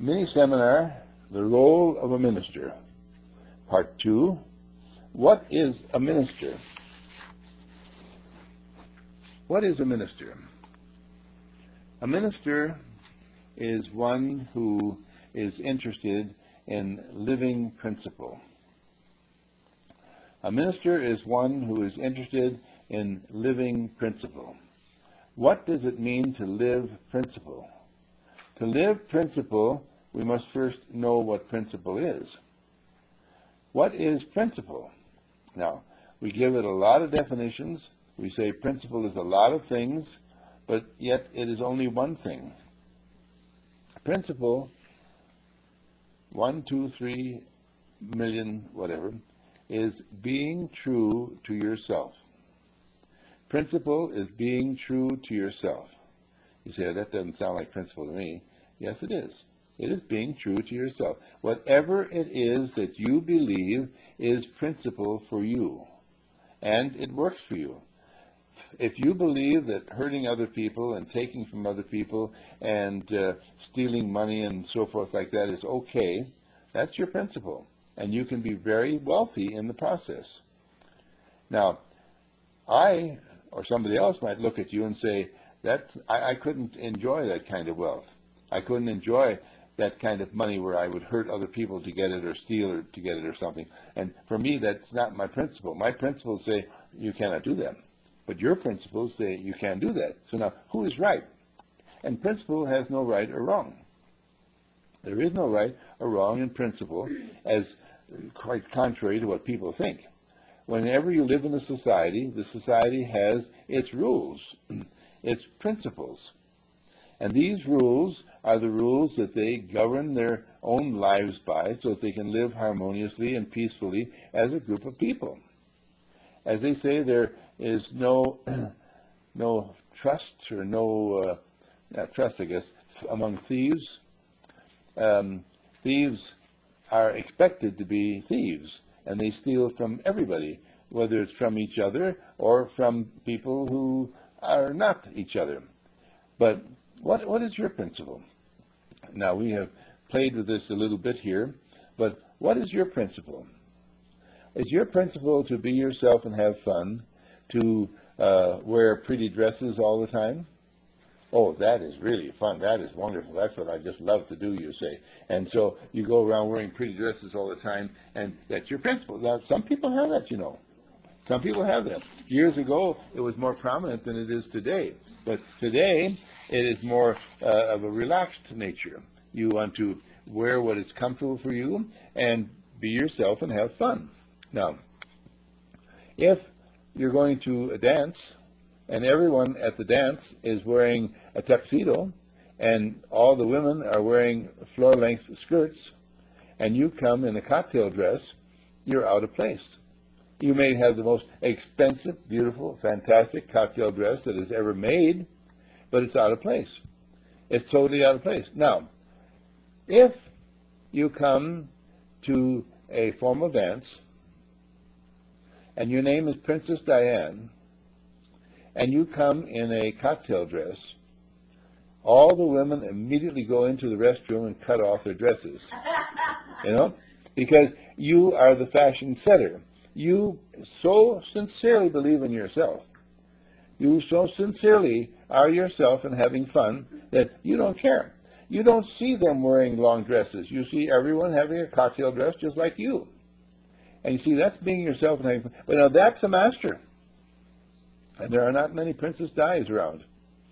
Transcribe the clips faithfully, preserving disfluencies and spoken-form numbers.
Mini-seminar, The Role of a Minister. Part two, what is a minister? What is a minister? A minister is one who is interested in living principle. A minister is one who is interested in living principle. What does it mean to live principle? To live principle, we must first know what principle is. What is principle? Now, we give it a lot of definitions. We say principle is a lot of things, but yet it is only one thing. Principle, one, two, three million, whatever, is being true to yourself. Principle is being true to yourself. You say, that doesn't sound like principle to me. Yes, it is. It is being true to yourself. Whatever it is that you believe is principle for you, and it works for you. If you believe that hurting other people and taking from other people and uh, stealing money and so forth like that is okay, that's your principle, and you can be very wealthy in the process. Now, I or somebody else might look at you and say, that's, I, I couldn't enjoy that kind of wealth. I couldn't enjoy that kind of money where I would hurt other people to get it or steal or to get it or something. And for me, that's not my principle. My principles say you cannot do that. But your principles say you can do that. So now, who is right? And principle has no right or wrong. There is no right or wrong in principle, as quite contrary to what people think. Whenever you live in a society, the society has its rules, its principles. And these rules are the rules that they govern their own lives by so that they can live harmoniously and peacefully as a group of people. As they say, there is no no trust or no uh, not trust, I guess, among thieves. Um, thieves are expected to be thieves, and they steal from everybody, whether it's from each other or from people who are not each other. But what what is your principle? Now, we have played with this a little bit here, but what is your principle? Is your principle to be yourself and have fun, to uh, wear pretty dresses all the time? Oh, that is really fun. That is wonderful. That's what I just love to do, you say. And so you go around wearing pretty dresses all the time, and that's your principle. Now, some people have that, you know. Some people have that. Years ago, it was more prominent than it is today. But today, it is more uh, of a relaxed nature. You want to wear what is comfortable for you and be yourself and have fun. Now, if you're going to a dance and everyone at the dance is wearing a tuxedo and all the women are wearing floor-length skirts and you come in a cocktail dress, you're out of place. You may have the most expensive, beautiful, fantastic cocktail dress that is ever made, but it's out of place. It's totally out of place. Now, if you come to a formal dance and your name is Princess Diane, and you come in a cocktail dress, all the women immediately go into the restroom and cut off their dresses, you know, because you are the fashion setter. You so sincerely believe in yourself. You so sincerely are yourself and having fun that you don't care. You don't see them wearing long dresses. You see everyone having a cocktail dress just like you. And you see, that's being yourself and having fun. But now that's a master. And there are not many Princess Di's around.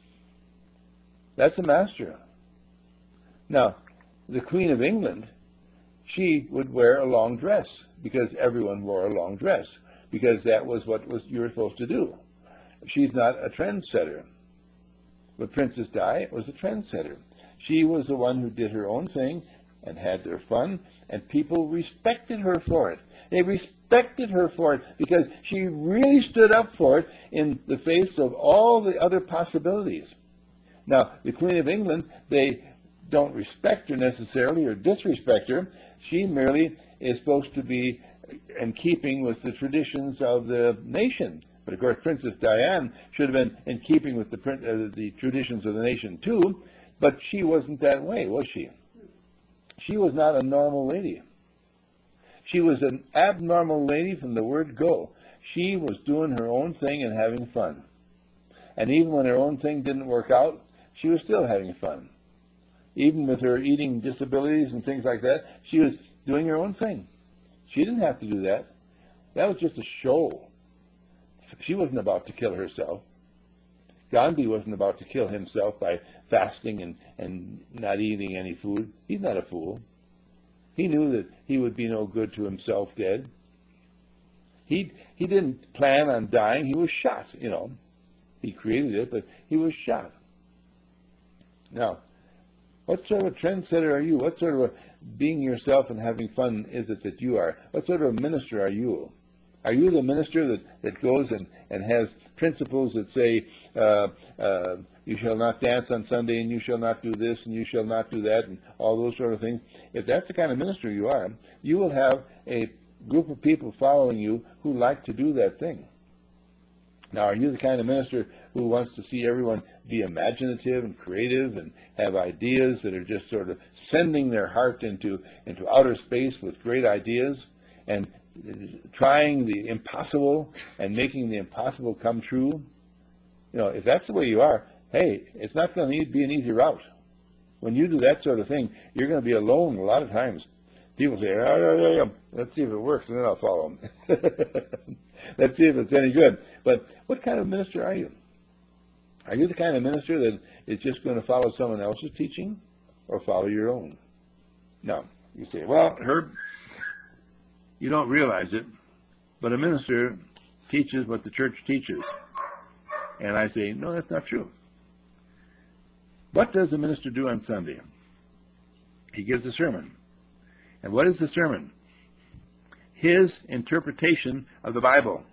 That's a master. Now, the Queen of England, she would wear a long dress because everyone wore a long dress because that was what was you were supposed to do. She's not a trendsetter. But Princess Di was a trendsetter. She was the one who did her own thing and had their fun, and people respected her for it. They respected her for it because she really stood up for it in the face of all the other possibilities. Now, the Queen of England, they don't respect her necessarily or disrespect her. She merely is supposed to be in keeping with the traditions of the nation. But of course, Princess Diane should have been in keeping with the, uh, the traditions of the nation too, but she wasn't that way, was she? she was not a normal lady. She was an abnormal lady from the word go. She was doing her own thing and having fun. And even when her own thing didn't work out, she was still having fun. Even with her eating disabilities and things like that, she was doing her own thing. She didn't have to do that. That was just a show. She wasn't about to kill herself. Gandhi wasn't about to kill himself by fasting and, and not eating any food. He's not a fool. He knew that he would be no good to himself dead. He, he didn't plan on dying. He was shot, you know. He created it, but he was shot. Now, what sort of a trendsetter are you? What sort of a being yourself and having fun is it that you are? What sort of a minister are you? Are you the minister that, that goes and, and has principles that say, uh, uh, you shall not dance on Sunday, and you shall not do this, and you shall not do that, and all those sort of things? If that's the kind of minister you are, you will have a group of people following you who like to do that thing. Now, are you the kind of minister who wants to see everyone be imaginative and creative and have ideas that are just sort of sending their heart into, into outer space with great ideas and trying the impossible and making the impossible come true? You know, if that's the way you are, hey, it's not going to be an easy route. When you do that sort of thing, you're going to be alone a lot of times. People say, oh, yeah, yeah, yeah. Let's see if it works, and then I'll follow them. Let's see if it's any good. But what kind of minister are you? Are you the kind of minister that is just going to follow someone else's teaching or follow your own? No. You say, well, Herb, you don't realize it, but a minister teaches what the church teaches. And I say, no, that's not true. What does a minister do on Sunday? He gives a sermon. And what is the sermon? His interpretation of the Bible.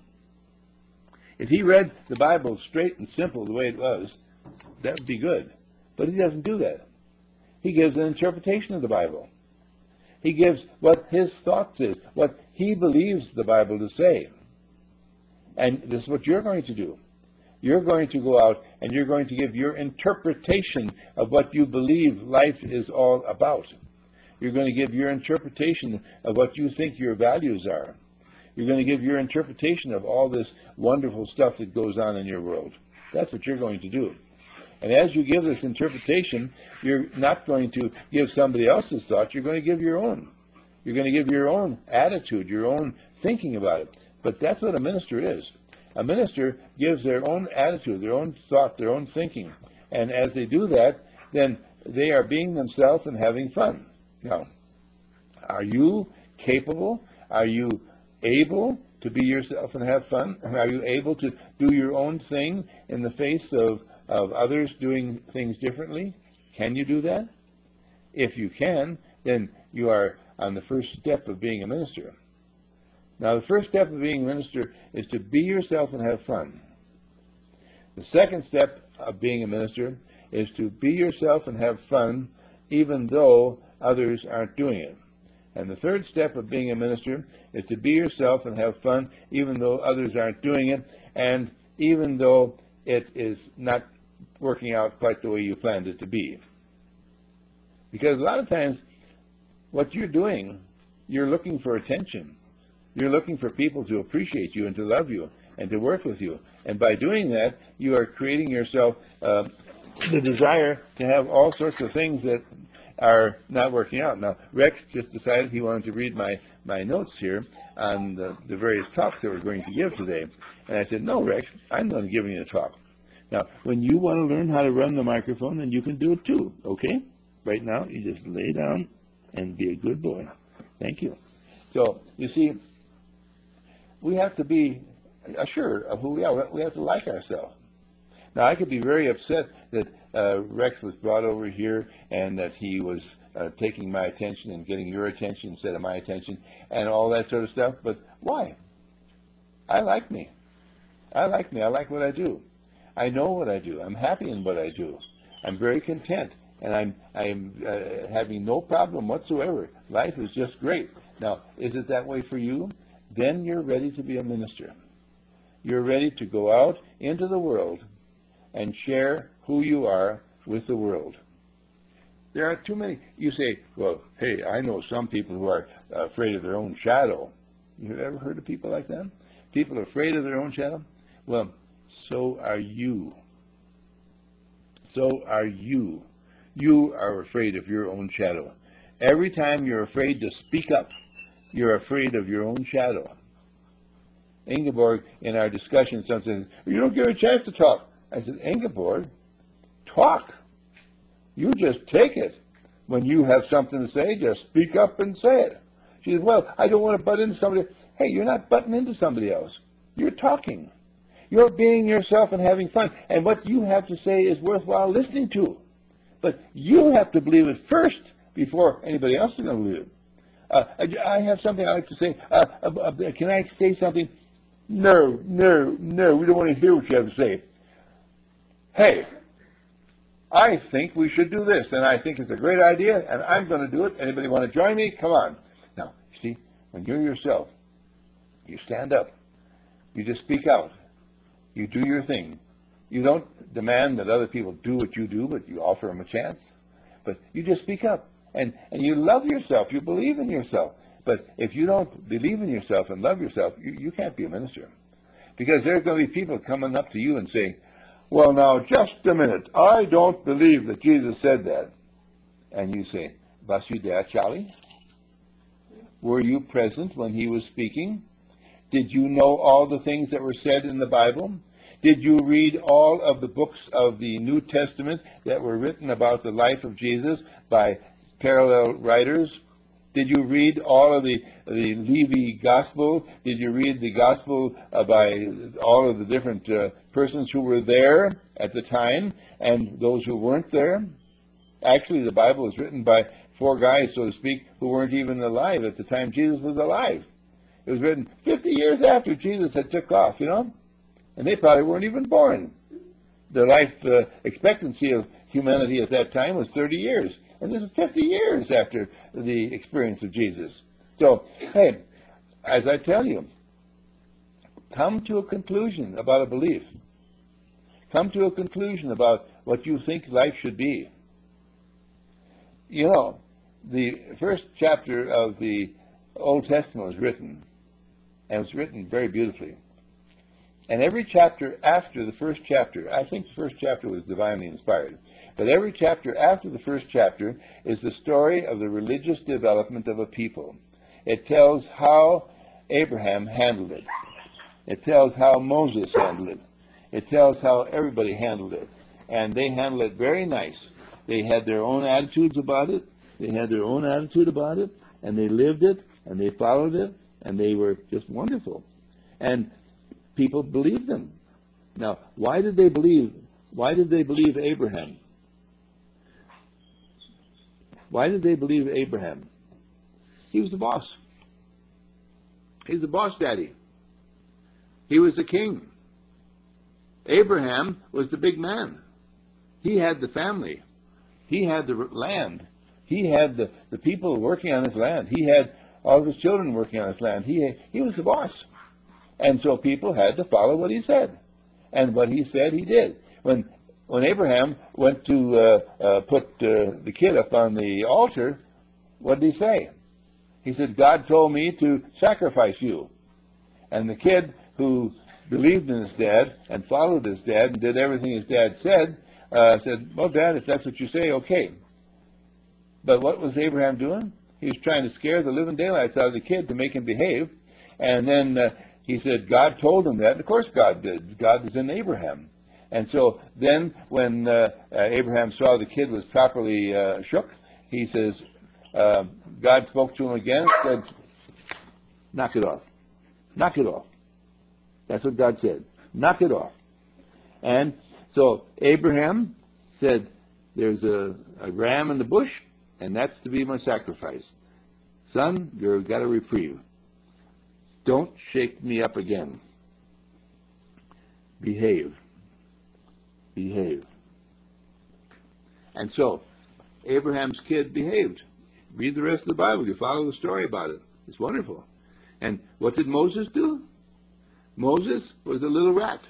If he read the Bible straight and simple the way it was, that would be good. But he doesn't do that. He gives an interpretation of the Bible. He gives what his thoughts is, what he believes the Bible to say. And this is what you're going to do. You're going to go out and you're going to give your interpretation of what you believe life is all about. You're going to give your interpretation of what you think your values are. You're going to give your interpretation of all this wonderful stuff that goes on in your world. That's what you're going to do. And as you give this interpretation, you're not going to give somebody else's thought. You're going to give your own. You're going to give your own attitude, your own thinking about it. But that's what a minister is. A minister gives their own attitude, their own thought, their own thinking. And as they do that, then they are being themselves and having fun. Now, are you capable? Are you able to be yourself and have fun? Are you able to do your own thing in the face of, of others doing things differently? Can you do that? If you can, then you are on the first step of being a minister. Now, the first step of being a minister is to be yourself and have fun. The second step of being a minister is to be yourself and have fun even though others aren't doing it. And the third step of being a minister is to be yourself and have fun even though others aren't doing it, and even though it is not working out quite the way you planned it to be. Because a lot of times what you're doing, you're looking for attention. You're looking for people to appreciate you and to love you and to work with you. And by doing that, you are creating yourself uh, the desire to have all sorts of things that are not working out. Now, Rex just decided he wanted to read my, my notes here on the, the various talks that we're going to give today. And I said, no, Rex, I'm going to give you a talk. Now, when you want to learn how to run the microphone, then you can do it too, okay? Right now, you just lay down and be a good boy. Thank you. So, you see, we have to be assured of who we are. We have to like ourselves. Now, I could be very upset that uh, Rex was brought over here and that he was uh, taking my attention and getting your attention instead of my attention and all that sort of stuff, but why? I like me. I like me. I like what I do. I know what I do. I'm happy in what I do. I'm very content, and I'm, I'm uh, having no problem whatsoever. Life is just great. Now, is it that way for you? Then you're ready to be a minister. You're ready to go out into the world and share who you are with the world. There are too many. You say, well, hey, I know some people who are afraid of their own shadow. You ever heard of people like that? People are afraid of their own shadow? Well, so are you. So are you. You are afraid of your own shadow. Every time you're afraid to speak up, you're afraid of your own shadow. Ingeborg, in our discussion, sometimes says, you don't give her a chance to talk. I said, Ingeborg, talk. You just take it. When you have something to say, just speak up and say it. She said, well, I don't want to butt into somebody. Hey, you're not butting into somebody else. You're talking. You're being yourself and having fun. And what you have to say is worthwhile listening to. But you have to believe it first before anybody else is going to believe it. Uh, I, I have something I like to say. Uh, uh, uh, can I say something? No, no, no. We don't want to hear what you have to say. Hey, I think we should do this, and I think it's a great idea, and I'm going to do it. Anybody want to join me? Come on. Now, see, when you're yourself, you stand up. You just speak out. You do your thing. You don't demand that other people do what you do, but you offer them a chance. But you just speak up, and, and you love yourself. You believe in yourself. But if you don't believe in yourself and love yourself, you, you can't be a minister. Because there are going to be people coming up to you and saying, well, now, just a minute. I don't believe that Jesus said that. And you say, was you there, Charlie? Were you present when he was speaking? Did you know all the things that were said in the Bible? Did you read all of the books of the New Testament that were written about the life of Jesus by parallel writers? Did you read all of the, the Levi Gospel? Did you read the Gospel uh, by all of the different uh, persons who were there at the time and those who weren't there? Actually, the Bible was written by four guys, so to speak, who weren't even alive at the time Jesus was alive. It was written fifty years after Jesus had took off, you know? And they probably weren't even born. The life uh, expectancy of humanity at that time was thirty years. And this is fifty years after the experience of Jesus. So, hey, as I tell you, come to a conclusion about a belief. Come to a conclusion about what you think life should be. You know, the first chapter of the Old Testament was written, and it was written very beautifully. And every chapter after the first chapter, I think the first chapter was divinely inspired, but every chapter after the first chapter is the story of the religious development of a people. It tells how Abraham handled it. It tells how Moses handled it. It tells how everybody handled it. And they handled it very nice. They had their own attitudes about it. They had their own attitude about it, and they lived it, and they followed it, and they were just wonderful. And people believed them. Now, why did they believe? Why did they believe Abraham? Why did they believe Abraham? He was the boss. He's the boss daddy. He was the king. Abraham was the big man. He had the family. He had the land. He had the, the people working on his land. He had all of his children working on his land. He, he was the boss. And so people had to follow what he said. And what he said, he did. When when Abraham went to uh, uh, put uh, the kid up on the altar, what did he say? He said, God told me to sacrifice you. And the kid who believed in his dad and followed his dad and did everything his dad said, uh, said, well, Dad, if that's what you say, okay. But what was Abraham doing? He was trying to scare the living daylights out of the kid to make him behave. And then uh, he said God told him that. And of course God did. God was in Abraham. And so then when uh, uh, Abraham saw the kid was properly uh, shook, he says, uh, God spoke to him again and said, knock it off. Knock it off. That's what God said. Knock it off. And so Abraham said, there's a, a ram in the bush, and that's to be my sacrifice. Son, you've got a reprieve. Don't shake me up again. Behave. Behave. And so, Abraham's kid behaved. Read the rest of the Bible. You follow the story about it. It's wonderful. And what did Moses do? Moses was a little rat.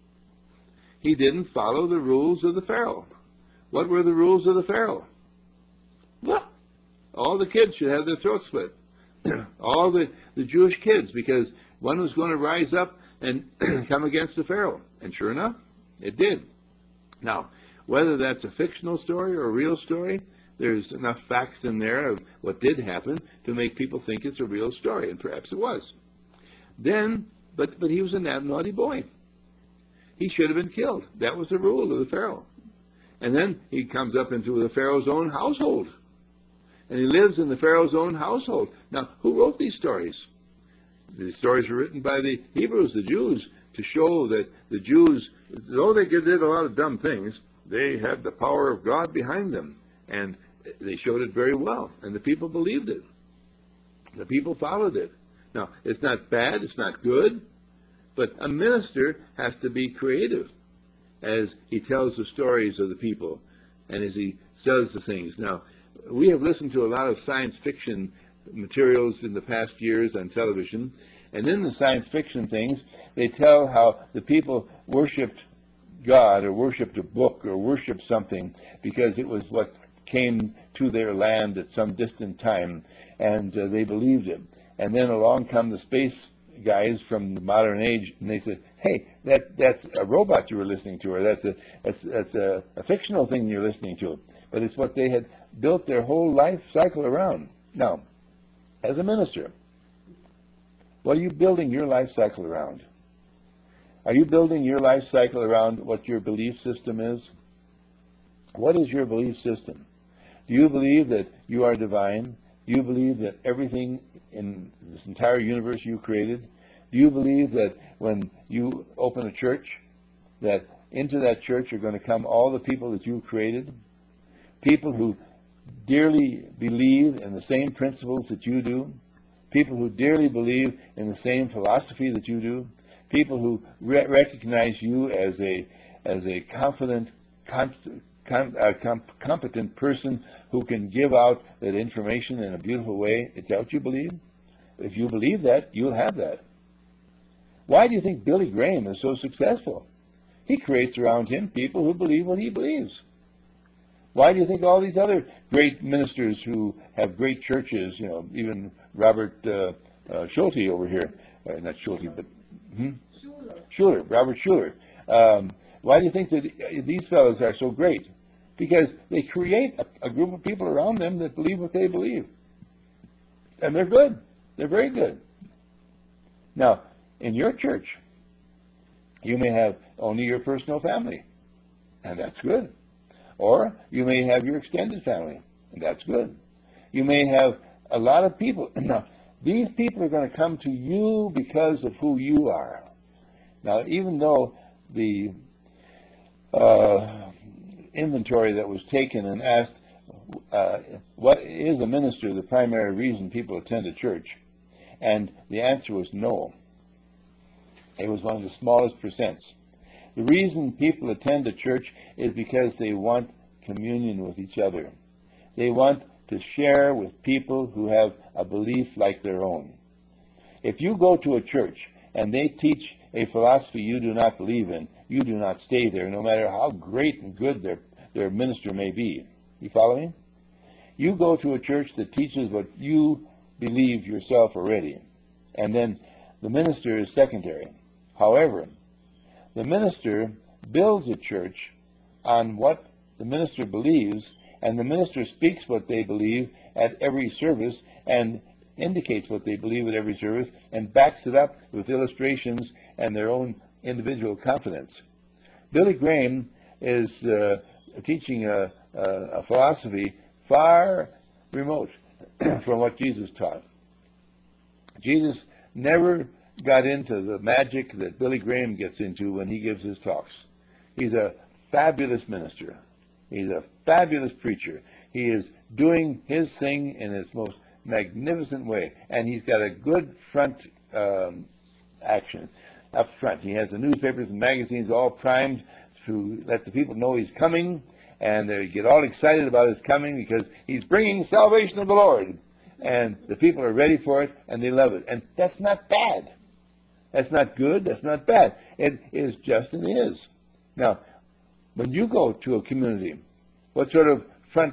He didn't follow the rules of the Pharaoh. What were the rules of the Pharaoh? Look, all the kids should have their throats split. all the, the Jewish kids, because one was going to rise up and come against the Pharaoh. And sure enough, it did. Now, whether that's a fictional story or a real story, there's enough facts in there of what did happen to make people think it's a real story, and perhaps it was. Then, but, but he was a naughty boy. He should have been killed. That was the rule of the Pharaoh. And then he comes up into the Pharaoh's own household. And he lives in the Pharaoh's own household. Now, who wrote these stories? These stories were written by the Hebrews, the Jews, to show that the Jews, though they did a lot of dumb things, they had the power of God behind them. And they showed it very well. And the people believed it. The people followed it. Now, it's not bad, it's not good, but a minister has to be creative as he tells the stories of the people and as he says the things. Now, we have listened to a lot of science fiction materials in the past years on television, and in the science fiction things, they tell how the people worshipped God or worshipped a book or worshipped something because it was what came to their land at some distant time, and uh, they believed it. And then along come the space guys from the modern age, and they said, hey, that that's a robot you were listening to, or that's a that's, that's a, a fictional thing you're listening to. But it's what they had built their whole life cycle around. Now, as a minister, what are you building your life cycle around? Are you building your life cycle around what your belief system is? What is your belief system? Do you believe that you are divine? Do you believe that everything in this entire universe you created? Do you believe that when you open a church, that into that church are going to come all the people that you created? People who dearly believe in the same principles that you do? People who dearly believe in the same philosophy that you do? People who re- recognize you as a as a confident, constant, Com, a comp, competent person who can give out that information in a beautiful way. Is that what you believe? If you believe that, you'll have that. Why do you think Billy Graham is so successful? He creates around him people who believe what he believes. Why do you think all these other great ministers who have great churches, you know, even Robert uh, uh, Schulte over here, uh, not Schulte, but hmm? Schuller. Schuller, Robert Schuller. Um, Why do you think that these fellows are so great? Because they create a, a group of people around them that believe what they believe. And they're good. They're very good. Now, in your church, you may have only your personal family, and that's good. Or you may have your extended family, and that's good. You may have a lot of people. Now, these people are going to come to you because of who you are. Now, even though the Uh, inventory that was taken and asked, uh, what is a minister the primary reason people attend a church? And the answer was no. It was one of the smallest percents. The reason people attend a church is because they want communion with each other. They want to share with people who have a belief like their own. If you go to a church and they teach a philosophy you do not believe in, you do not stay there, no matter how great and good their, their minister may be. You follow me? You go to a church that teaches what you believe yourself already, and then the minister is secondary. However, the minister builds a church on what the minister believes, and the minister speaks what they believe at every service and indicates what they believe at every service and backs it up with illustrations and their own individual confidence. Billy Graham is uh, teaching a, a, a philosophy far remote from what Jesus taught. Jesus never got into the magic that Billy Graham gets into when he gives his talks. He's a fabulous minister. He's a fabulous preacher. He is doing his thing in its most magnificent way, and he's got a good front um, action up front. He has the newspapers and magazines all primed to let the people know he's coming, and they get all excited about his coming because he's bringing salvation of the Lord, and the people are ready for it, and they love it. And that's not bad. That's not good. That's not bad. It is just and is. Now, when you go to a community, what sort of front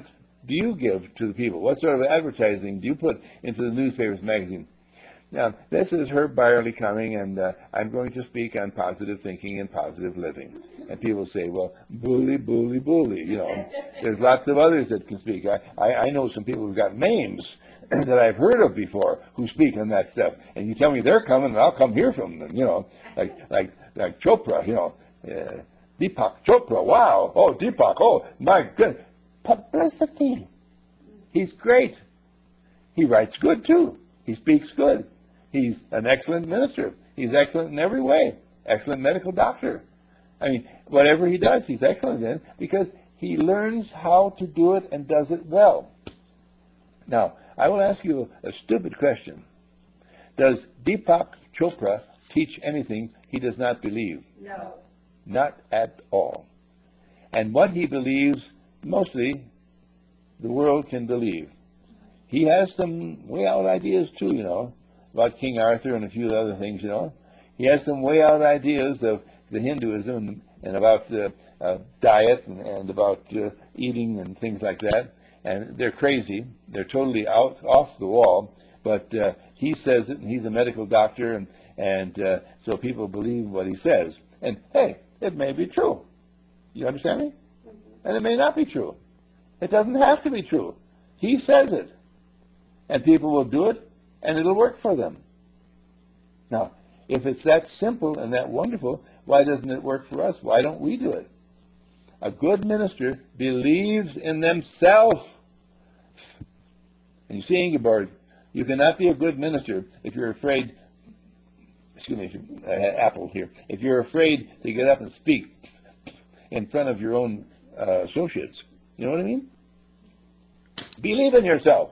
do you give to the people? What sort of advertising do you put into the newspapers, magazine? Now, this is Herb Byerly coming, and uh, I'm going to speak on positive thinking and positive living. And people say, well, bully, bully, bully. You know, there's lots of others that can speak. I, I, I know some people who've got names that I've heard of before who speak on that stuff. And you tell me they're coming, and I'll come hear from them. You know, like like like Chopra. You know, uh, Deepak Chopra. Wow. Oh, Deepak. Oh, my goodness. Publicity. He's great. He writes good too. He speaks good. He's an excellent minister. He's excellent in every way. Excellent medical doctor. I mean, whatever he does, he's excellent in because he learns how to do it and does it well. Now, I will ask you a, a stupid question. Does Deepak Chopra teach anything he does not believe? No. Not at all. And what he believes, mostly, the world can believe. He has some way out ideas too, you know, about King Arthur and a few other things, you know. He has some way out ideas of the Hinduism and, and about uh, uh, diet and, and about uh, eating and things like that. And they're crazy. They're totally out off the wall. But uh, he says it, and he's a medical doctor, and, and uh, so people believe what he says. And, hey, it may be true. You understand me? And it may not be true. It doesn't have to be true. He says it. And people will do it, and it'll work for them. Now, if it's that simple and that wonderful, why doesn't it work for us? Why don't we do it? A good minister believes in themselves. And you see, Ingeborg, you cannot be a good minister if you're afraid, excuse me, if you, uh, Apple here, if you're afraid to get up and speak in front of your own uh, associates. You know what I mean? Believe in yourself.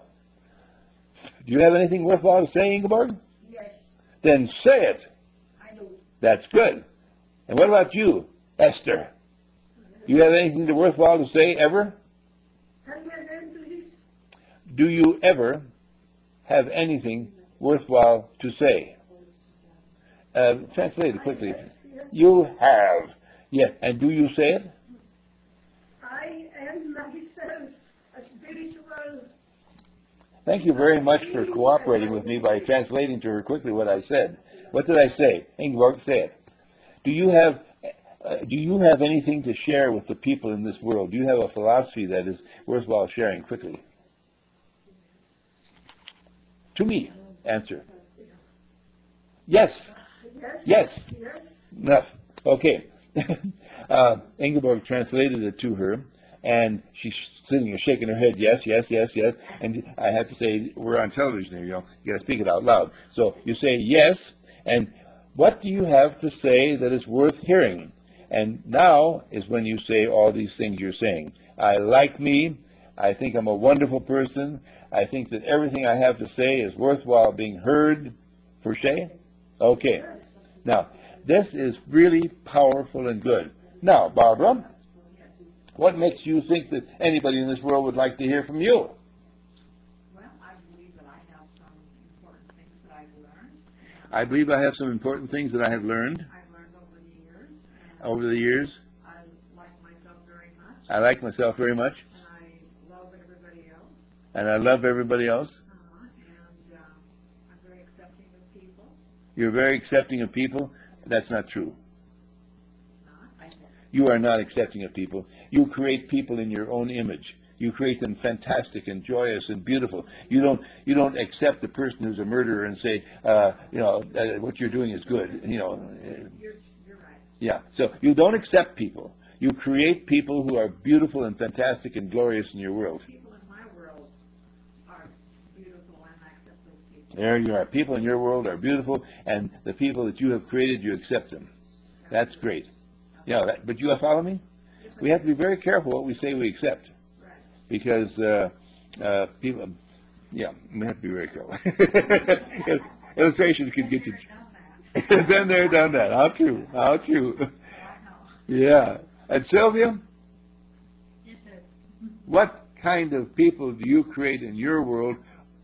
Do you have anything worthwhile to say, Ingeborg? Yes. Then say it. I do. That's good. And what about you, Esther? Do you have anything worthwhile to say ever? Can you again, please? Do you ever have anything worthwhile to say? Uh, translate it quickly. You have. Yeah. And do you say it? I am myself a spiritual. Thank you very much for cooperating with me by translating to her quickly what I said. What did I say? Ingeborg, say it. Do you have uh, do you have anything to share with the people in this world? Do you have a philosophy that is worthwhile sharing quickly? To me, answer. Yes. Yes. Yes. Yes. No. Okay. uh, Ingeborg translated it to her, and she's sitting there shaking her head, yes, yes, yes, yes. And I have to say, we're on television here, you know, you got to speak it out loud. So you say yes, and what do you have to say that is worth hearing? And now is when you say all these things you're saying. I like me. I think I'm a wonderful person. I think that everything I have to say is worthwhile being heard. For Shay? Okay. Now, this is really powerful and good. Now, Barbara, what makes you think that anybody in this world would like to hear from you? Well, I believe that I have some important things that I've learned. I believe I have some important things that I have learned I've learned over the years. And over the years. I like myself very much. I like myself very much, And I love everybody else. and I love everybody else. Uh, and um, I'm very accepting of people. You're very accepting of people. That's not true. Not. I think. You are not accepting of people. You create people in your own image. You create them fantastic and joyous and beautiful. You don't you don't accept the person who's a murderer and say, uh, you know, uh, what you're doing is good. You know, uh, You're, you're right. yeah. So you don't accept people. You create people who are beautiful and fantastic and glorious in your world. People in my world are beautiful, and I accept those people. There you are. People in your world are beautiful, and the people that you have created, you accept them. That's great. Yeah, that, but you follow me? We have to be very careful what we say we accept. Right. Because uh, uh, people, yeah, we have to be very careful. Illustrations can get you. Done that. Been there, done that. How true? How true? I know. Yeah. And Sylvia, Yes, sir. what kind of people do you create in your world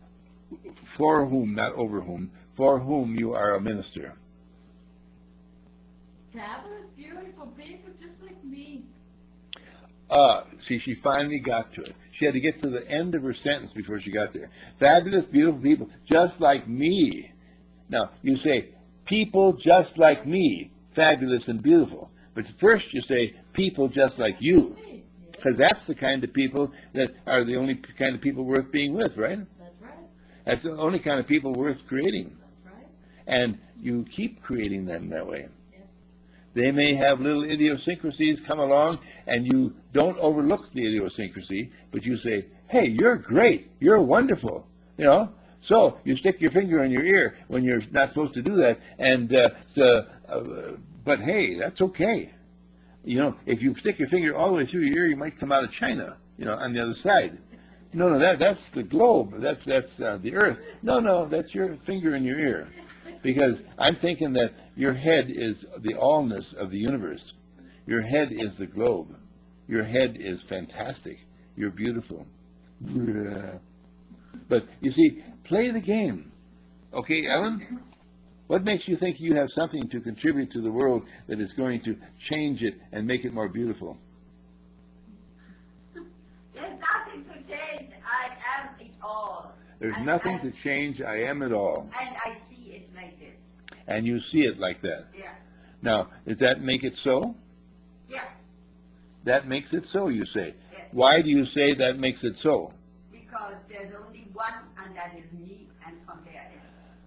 for whom, not over whom, for whom you are a minister? Fabulous, beautiful people just like me. Uh, see, she finally got to it. She had to get to the end of her sentence before she got there. Fabulous, beautiful people, just like me. Now, you say, people just like me, fabulous and beautiful. But first you say, people just like you. Because that's the kind of people that are the only kind of people worth being with, right? That's right. That's the only kind of people worth creating. That's right. And you keep creating them that way. Yes. They may have little idiosyncrasies come along, and you don't overlook the idiosyncrasy, but you say, hey, you're great, you're wonderful, you know. So you stick your finger in your ear when you're not supposed to do that, and uh, so, uh, but hey, that's okay. You know, if you stick your finger all the way through your ear, you might come out of China, you know, on the other side. No, no, that that's the globe. That's that's uh, the earth. No, no, that's your finger in your ear. Because I'm thinking that your head is the allness of the universe. Your head is the globe. Your head is fantastic. You're beautiful. But you see, play the game. Okay, Ellen? What makes you think you have something to contribute to the world that is going to change it and make it more beautiful? There's nothing to change. I am it all. There's And nothing I- to change. I am it all. And I see it like this. And you see it like that. Yeah. Now, does that make it so? Yeah. That makes it so, you say. Yes. Why do you say that makes it so? Because there's only one, and that is me, and compare it.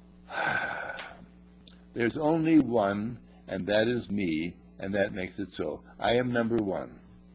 There's only one, and that is me, and that makes it so. I am number one.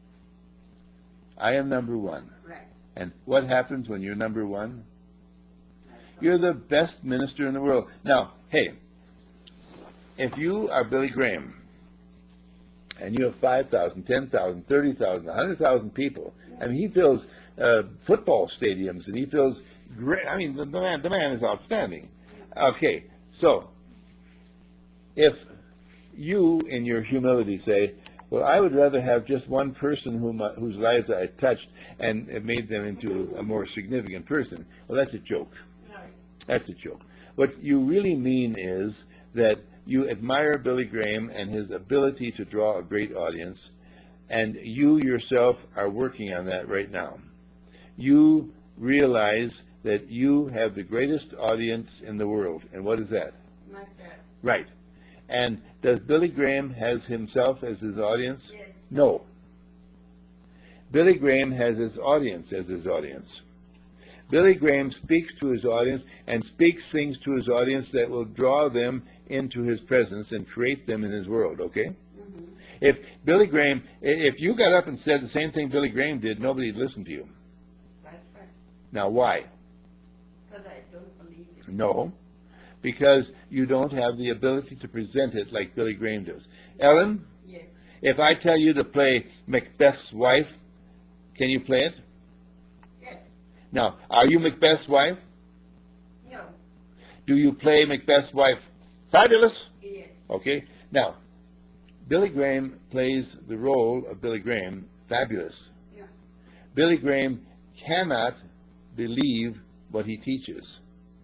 I am number one. Right. And what happens when you're number one? You're the best minister in the world. Now, hey, if you are Billy Graham, and you have five thousand, ten thousand, thirty thousand, one hundred thousand people, I mean, he fills uh, football stadiums, and he fills great, I mean, the, the, man, the man is outstanding. Okay, so, if you, in your humility, say, well, I would rather have just one person whom, I- whose lives I touched and it made them into a more significant person, well, that's a joke. That's a joke. What you really mean is that you admire Billy Graham and his ability to draw a great audience, and you yourself are working on that right now. You realize that you have the greatest audience in the world. And what is that? Myself. Right. And does Billy Graham has himself as his audience? Yes. No. Billy Graham has his audience as his audience. Billy Graham speaks to his audience and speaks things to his audience that will draw them into his presence and create them in his world, okay? Mm-hmm. If Billy Graham, i- if you got up and said the same thing Billy Graham did, nobody'd listen to you. That's right. Now, why? Because I don't believe it. No, because you don't have the ability to present it like Billy Graham does. Ellen, Yes. if I tell you to play Macbeth's wife, can you play it? Yes. Now, are you Macbeth's wife? No. Do you play Macbeth's wife fabulous? Yes. Okay. Now, Billy Graham plays the role of Billy Graham fabulous. Yeah. Billy Graham cannot believe what he teaches.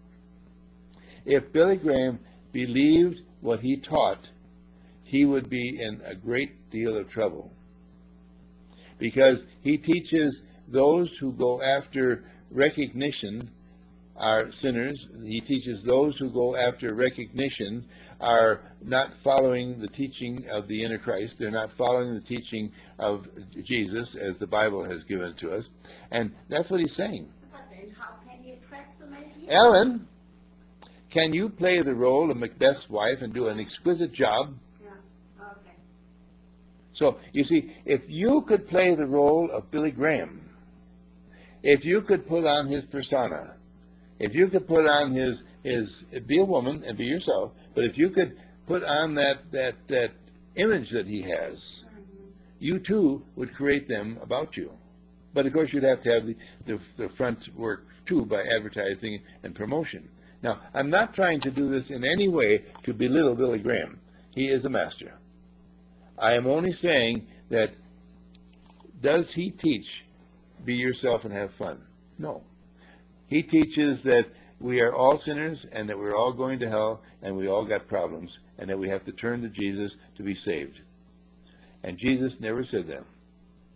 If Billy Graham believed what he taught, he would be in a great deal of trouble. Because he teaches those who go after recognition are sinners. He teaches those who go after recognition are not following the teaching of the inner Christ. They're not following the teaching of Jesus as the Bible has given to us. And that's what he's saying. But then how can you attract so many people? Ellen, can you play the role of Macbeth's wife and do an exquisite job? Yeah. Okay. So, you see, if you could play the role of Billy Graham, if you could put on his persona, if you could put on his, his be a woman and be yourself, but if you could put on that, that, that image that he has, Mm-hmm. you too would create them about you. But of course you'd have to have the, the, the front work too by advertising and promotion. Now, I'm not trying to do this in any way to belittle Billy Graham. He is a master. I am only saying that, does he teach be yourself and have fun? No. He teaches that we are all sinners and that we're all going to hell and we all got problems and that we have to turn to Jesus to be saved. And Jesus never said that.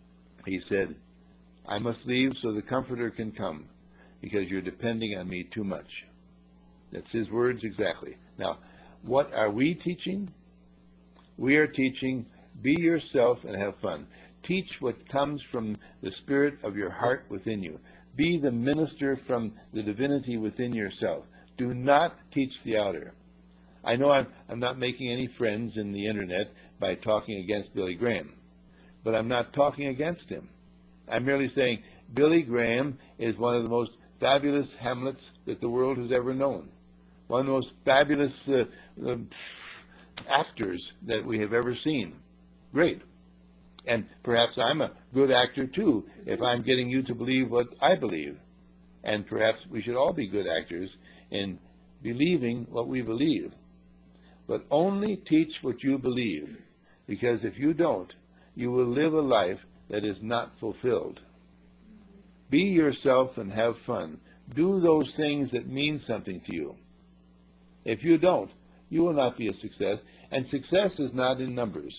He said, I must leave so the Comforter can come, because you're depending on me too much. That's his words exactly. Now, what are we teaching? We are teaching, be yourself and have fun. Teach what comes from the spirit of your heart within you. Be the minister from the divinity within yourself. Do not teach the outer. I know I'm, I'm not making any friends in the internet by talking against Billy Graham, but I'm not talking against him. I'm merely saying Billy Graham is one of the most fabulous Hamlets that the world has ever known. One of the most fabulous uh, uh, actors that we have ever seen. Great. And perhaps I'm a good actor too, if I'm getting you to believe what I believe. And perhaps we should all be good actors in believing what we believe. But only teach what you believe, because if you don't, you will live a life that is not fulfilled. Be yourself and have fun. Do those things that mean something to you. If you don't, you will not be a success. And success is not in numbers.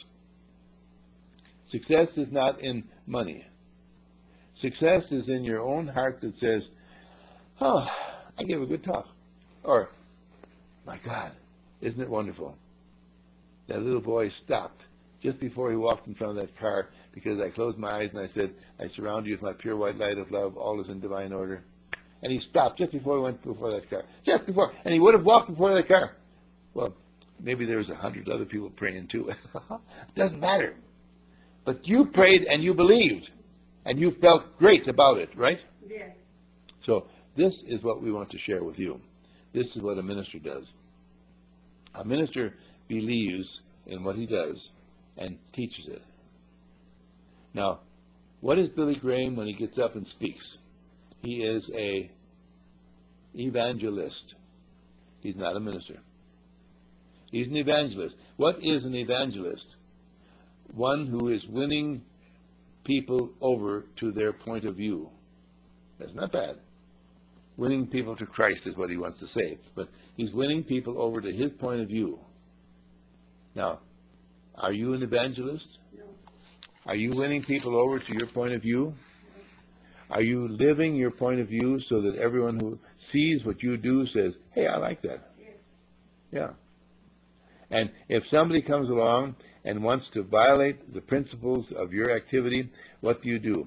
Success is not in money. Success is in your own heart that says, oh, I gave a good talk. Or, my God, isn't it wonderful? That little boy stopped just before he walked in front of that car, because I closed my eyes and I said, I surround you with my pure white light of love, all is in divine order. And he stopped just before he went before that car. Just before. And he would have walked before that car. Well, maybe there was a hundred other people praying too. Doesn't matter. But you prayed and you believed. And you felt great about it, right? Yes. So this is what we want to share with you. This is what a minister does. A minister believes in what he does and teaches it. Now, what is Billy Graham when he gets up and speaks? He is a evangelist. He's not a minister. He's an evangelist. What is an evangelist? One who is winning people over to their point of view. That's not bad. Winning people to Christ is what he wants to say. But he's winning people over to his point of view. Now, are you an evangelist? No. Are you winning people over to your point of view? Are you living your point of view so that everyone who sees what you do says, hey, I like that? Yes. Yeah. And if somebody comes along and wants to violate the principles of your activity, what do you do?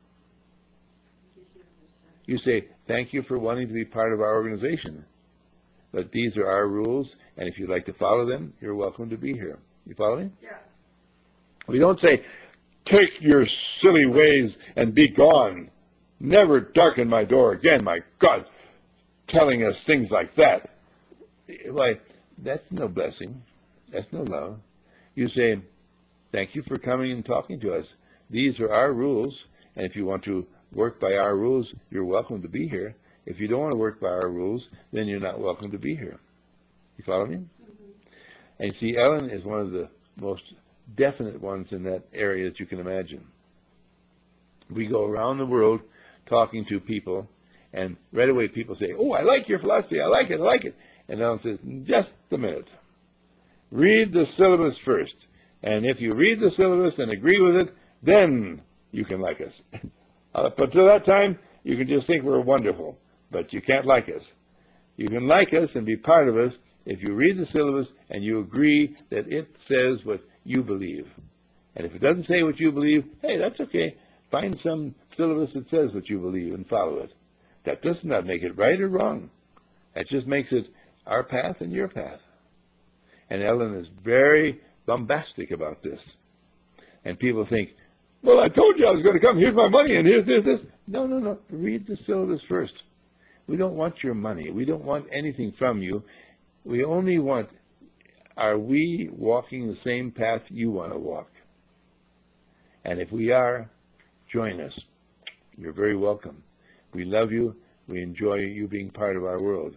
You say, thank you for wanting to be part of our organization. But these are our rules, and if you'd like to follow them, you're welcome to be here. You follow me? Yeah. We don't say, take your silly ways and be gone. Never darken my door again, my God, telling us things like that. Why, that's no blessing. That's no love. You say, thank you for coming and talking to us. These are our rules, and if you want to work by our rules, you're welcome to be here. If you don't want to work by our rules, then you're not welcome to be here. You follow me? Mm-hmm. And see, Ellen is one of the most definite ones in that area that you can imagine. We go around the world talking to people, and right away people say, oh, I like your philosophy, I like it, I like it. And Ellen says, just a minute. Read the syllabus first. And if you read the syllabus and agree with it, then you can like us. Uh, but till that time, you can just think we're wonderful, but you can't like us. You can like us and be part of us if you read the syllabus and you agree that it says what you believe. And if it doesn't say what you believe, hey, that's okay. Find some syllabus that says what you believe and follow it. That does not make it right or wrong. That just makes it our path and your path. And Ellen is very bombastic about this. And people think, well, I told you I was going to come. Here's my money, and here's this, this. No, no, no. Read the syllabus first. We don't want your money. We don't want anything from you. We only want, are we walking the same path you want to walk? And if we are, join us. You're very welcome. We love you. We enjoy you being part of our world.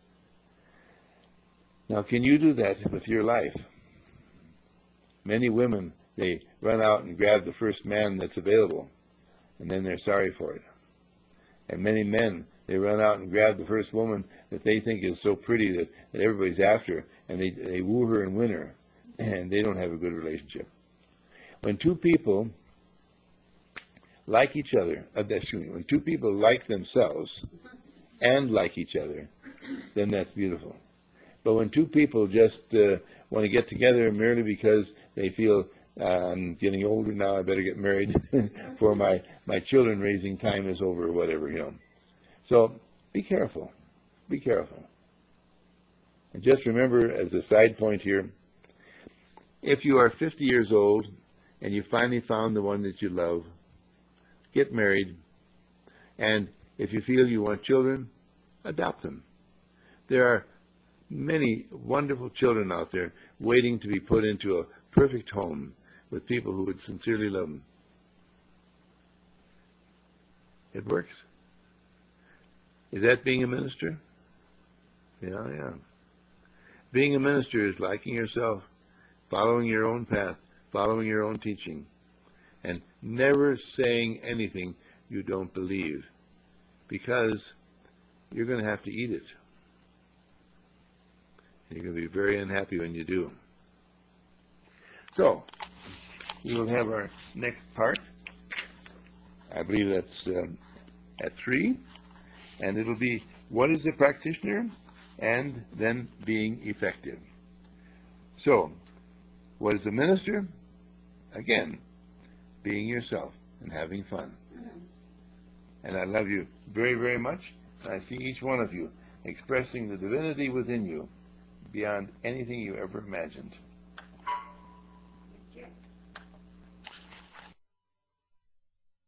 Now, can you do that with your life? Many women, they run out and grab the first man that's available, and then they're sorry for it. And many men, they run out and grab the first woman that they think is so pretty that, that everybody's after, and they, they woo her and win her, and they don't have a good relationship. When two people like each other, uh, excuse me, when two people like themselves and like each other, then that's beautiful. But when two people just uh, want to get together merely because they feel, uh, I'm getting older now, I better get married for my, my children raising time is over or whatever, you know. So be careful. Be careful. And just remember, as a side point here, if you are fifty years old and you finally found the one that you love, get married. And if you feel you want children, adopt them. There are many wonderful children out there waiting to be put into a perfect home with people who would sincerely love them. It works. Is that being a minister? Yeah, yeah. Being a minister is liking yourself, following your own path, following your own teaching, and never saying anything you don't believe, because you're going to have to eat it. You're going to be very unhappy when you do. So, we will have our next part. I believe that's um, at three. And it'll be, what is a practitioner? And then being effective. So, what is a minister? Again, being yourself and having fun. And I love you very, very much. I see each one of you expressing the divinity within you beyond anything you ever imagined.